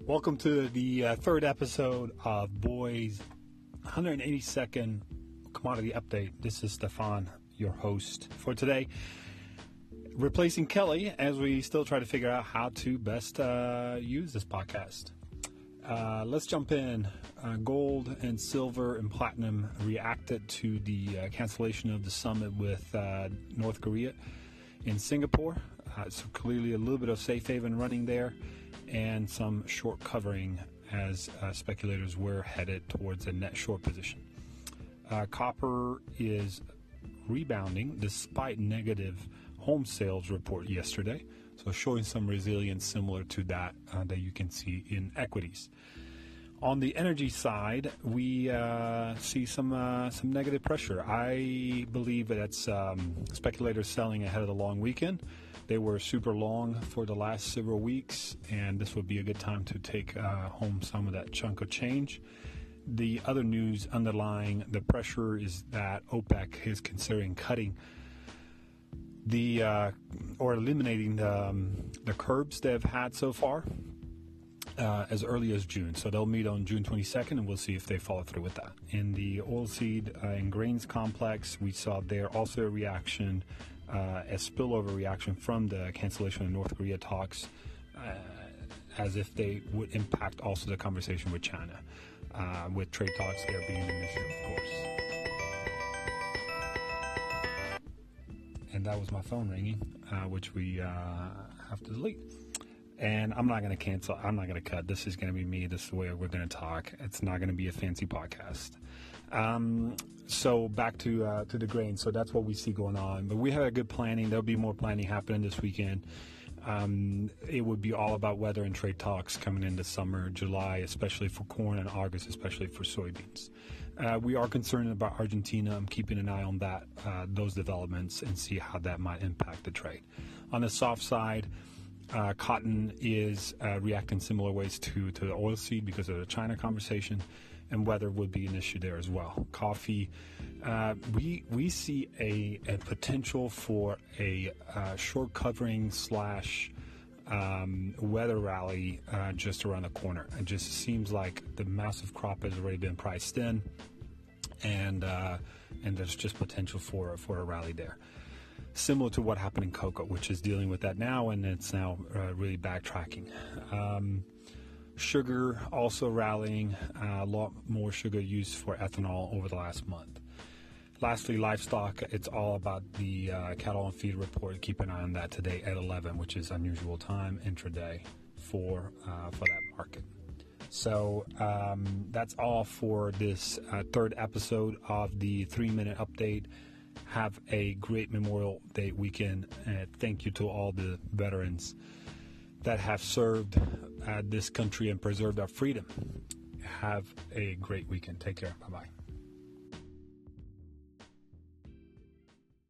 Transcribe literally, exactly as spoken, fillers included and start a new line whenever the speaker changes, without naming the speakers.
Welcome to the uh, third episode of Boy's one hundred eighty-second Commodity Update. This is Stefan, your host for today, replacing Kelly as we still try to figure out how to best uh, use this podcast. Uh, let's jump in. Uh, gold and silver and platinum reacted to the uh, cancellation of the summit with uh, North Korea in Singapore. Uh, so clearly a little bit of safe haven running there and some short covering as uh, speculators were headed towards a net short position. Uh, copper is rebounding despite negative home sales report yesterday, so showing some resilience similar to that uh, that you can see in equities. On the energy side, we uh, see some uh, some negative pressure. I believe that's um, speculators selling ahead of the long weekend. They were super long for the last several weeks, and this would be a good time to take uh, home some of that chunk of change. The other news underlying the pressure is that OPEC is considering cutting the uh, or eliminating the, um, the curbs they've had so far uh, as early as June. So they'll meet on June twenty-second, and we'll see if they follow through with that. In the oilseed uh, and grains complex, we saw there also a reaction, uh, a spillover reaction from the cancellation of North Korea talks, uh, as if they would impact also the conversation with China, uh, with trade talks there being an issue, of course. And that was my phone ringing, uh, which we uh, have to delete. And I'm not going to cancel. I'm not going to cut. This is going to be me. This is the way we're going to talk. It's not going to be a fancy podcast. Um, so back to uh, to the grain. So that's what we see going on. But we have a good planning. There'll be more planning happening this weekend. Um, it would be all about weather and trade talks coming into summer, July, especially for corn, and August, especially for soybeans. Uh, we are concerned about Argentina. I'm keeping an eye on that, uh, those developments, and see how that might impact the trade. On the soft side, uh, cotton is uh, reacting similar ways to, to the oilseed because of the China conversation, and weather would be an issue there as well. Coffee, uh, we we see a, a potential for a uh, short covering slash um, weather rally uh, just around the corner. It just seems like the massive crop has already been priced in, and uh, and there's just potential for for a rally there. Similar to what happened in cocoa, which is dealing with that now, and it's now uh, really backtracking. Um, Sugar also rallying, uh, a lot more sugar used for ethanol over the last month. Lastly, livestock, it's all about the uh, cattle and feed report. Keep an eye on that today at eleven, which is unusual time intraday for uh, for that market. So um, that's all for this uh, third episode of the three-minute update. Have a great Memorial Day weekend, and thank you to all the veterans that have served uh, this country and preserved our freedom. Have a great weekend. Take care. Bye-bye.